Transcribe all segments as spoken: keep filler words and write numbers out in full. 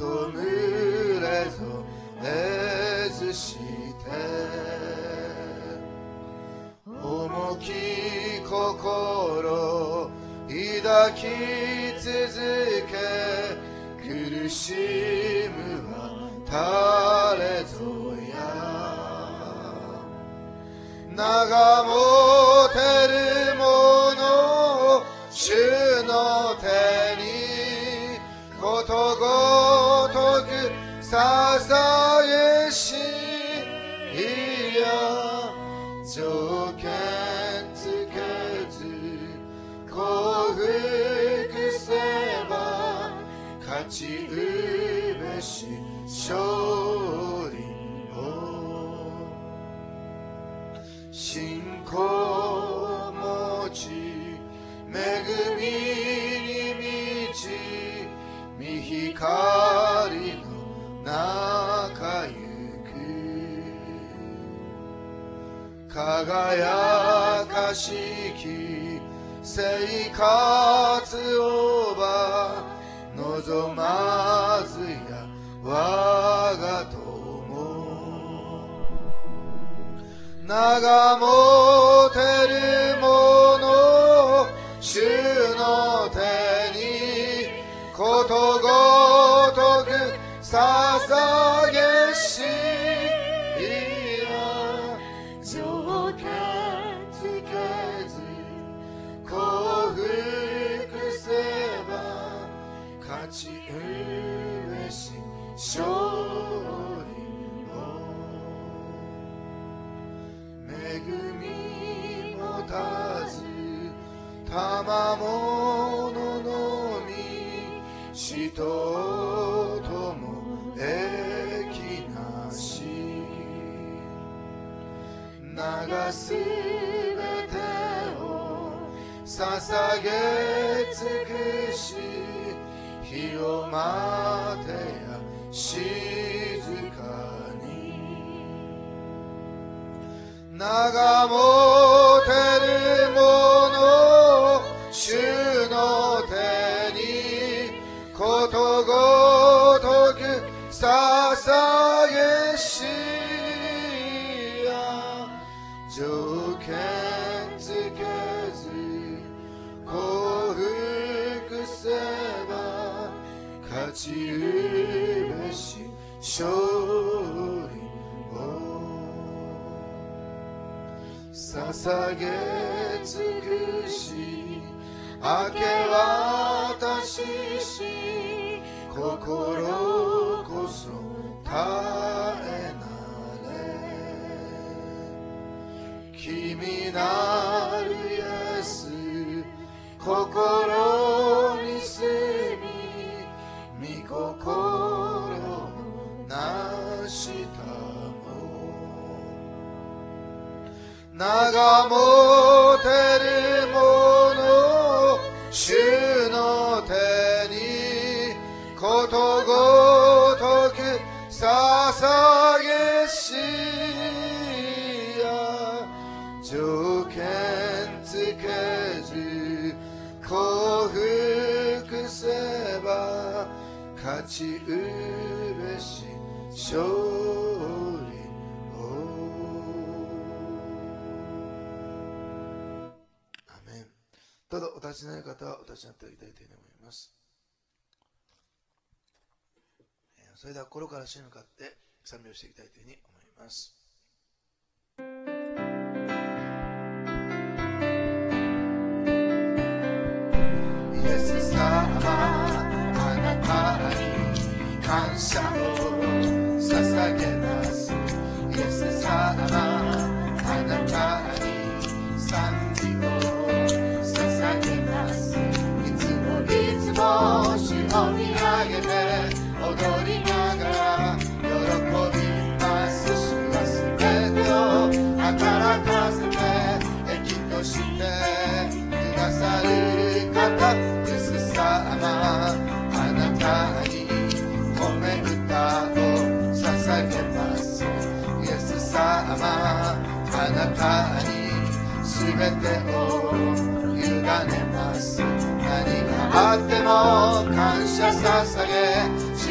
むれぞえずして重き心抱き続け苦しむは誰ぞや長持てるもの主の手にことごとく捧げしいや条件つけず降伏せば勝ちうべし勝利を信仰持ち恵みに満ち御光の中行く輝かしき生活をば望まずや我が友長持てるもの主の手にことごとく捧げしいや条件つけず降伏せば勝ちうべし勝利を恵み持たず賜物のみ使徒とも益なし流すべてを捧げ尽くし日を待てや静かに長持てるもの主の手にことごとく捧げしや条件つけず降伏せば勝ちうべし勝利を捧げ尽くし明け渡しし心こそ絶えなれ君なるイエス心に住み御心なしたも長持てるもの主の手にことごとく捧げしや条件つけず降伏せば勝ちうべし勝利をアメン。どうぞお立ちになる方はお立ちになっていただきたいと思います。それでは心から主に向かって賛美をしていきたいというふうに思います。イエス様あなたに感謝を捧げます。イエス様あなたに賛美を捧げます。いつもいつも主を見上げて踊りながら喜びます。主はすべてを働かせて益としてくださる方。イエス様あなたに褒め歌を捧げます。イエス様あなたにすべてを委ねます。何があっても感謝捧げ主に来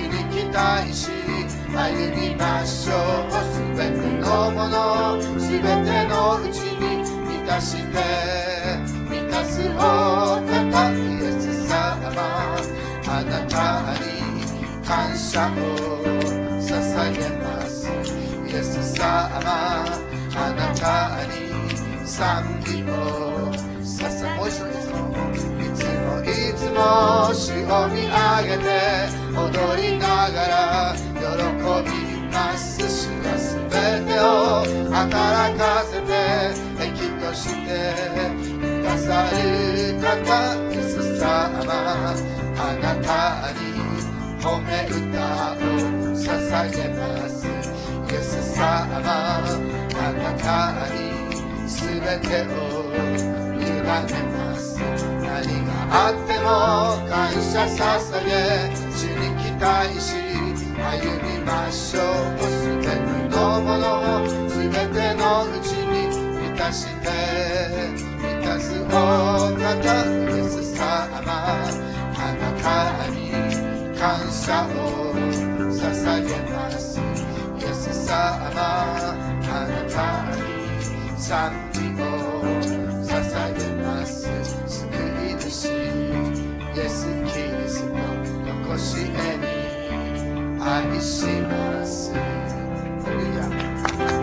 対し歩みましょう。すべてのものすべてのうちに満たして満たすお方イエス様、あなたに感謝を捧げます。イエス様、あなたに賛美を捧げ、もう一度です。いつもいつも主を見上げて踊りながら喜びます。主がすべてを働かせて益としてくださる方イエス様、あなたに褒め歌を捧げます。イエス様、あなたにすべてを委ねます。何があっても感謝捧げ主に期待し歩みましょう。すべてのものすべてのうちに満たして満たすお方イエス様、あなたに感謝を捧げます。イエス様、あなたに賛美を捧げます。救い主イエスキリスト残し絵に愛します。ハレルヤ。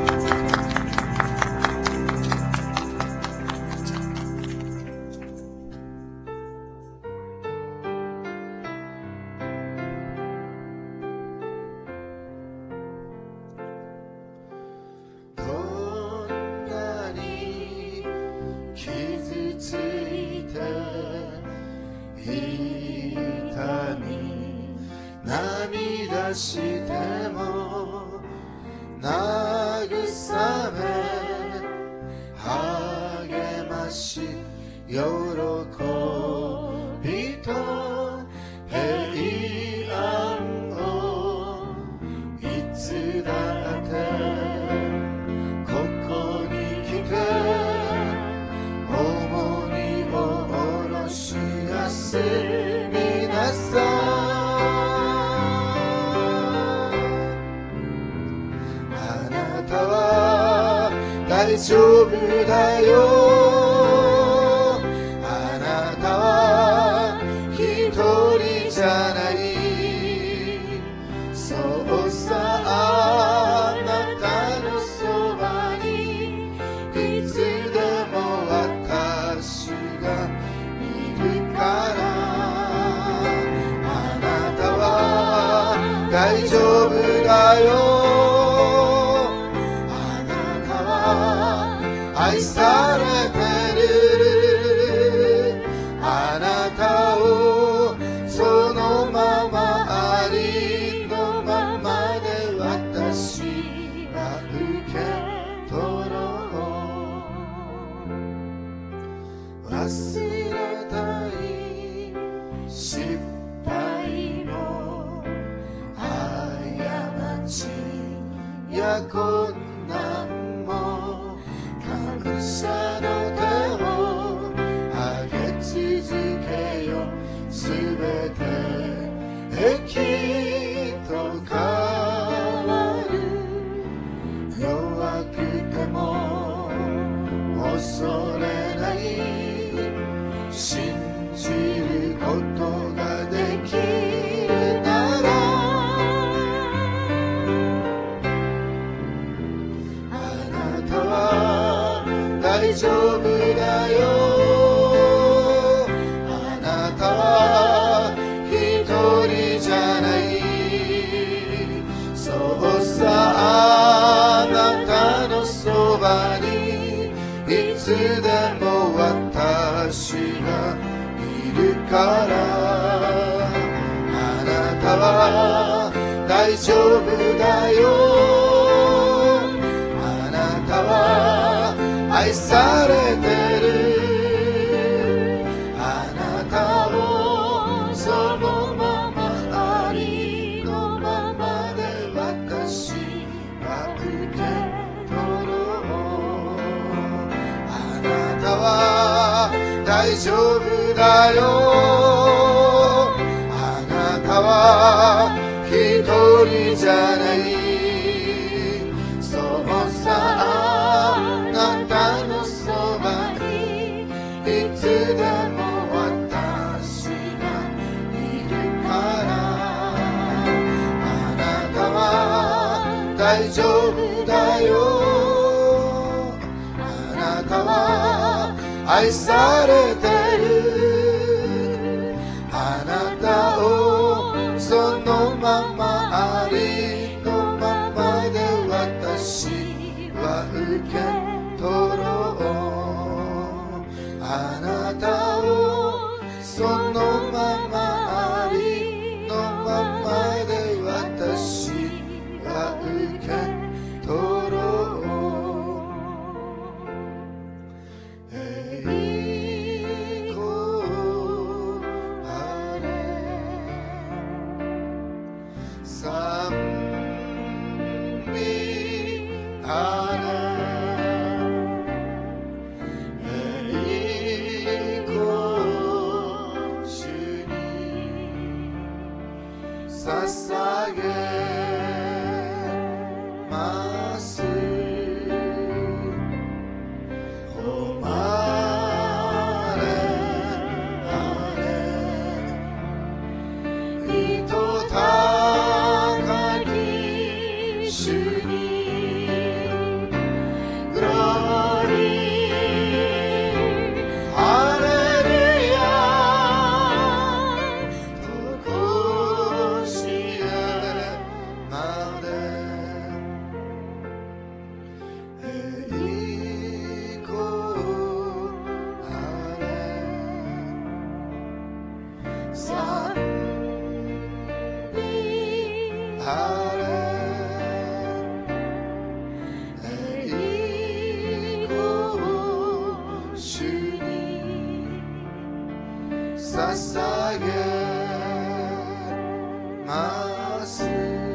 しても慰め励まし喜びと平安をいつだってここに来て重荷を下ろし休みなさい。大丈夫だよ。あなたは一人じゃない。そうさ、あなたのそばにいつでも私がいるから。あなたは大丈夫だよ。愛されてる。あなたをそのままありのままで私は受け取ろう。忘れたい失敗も過ちや困難も感謝の手を上げ続けよ。すべて益と変わる。弱くても恐れない。信じることができるならあなたは大丈夫だよ。あなたは一人じゃない。そうさ、あなたのそばにいつでも私がいるから。あなたは大丈夫だよ。あなたは愛されてる。あなたをそのままありのままで私は受け取ろう。あなたは大丈夫だよ。あなたは一人大丈夫だよ。あなたは愛されてる。あなたをそのままありのままで私は受け取ろう。あなたをそのままありのままで私は受け取ろう。栄光あれ賛美あれ栄光主に捧げます誉れあれ意図高き主にグローリーハレルヤとこしえまで栄光あれ賛美あれ栄光主に捧げます。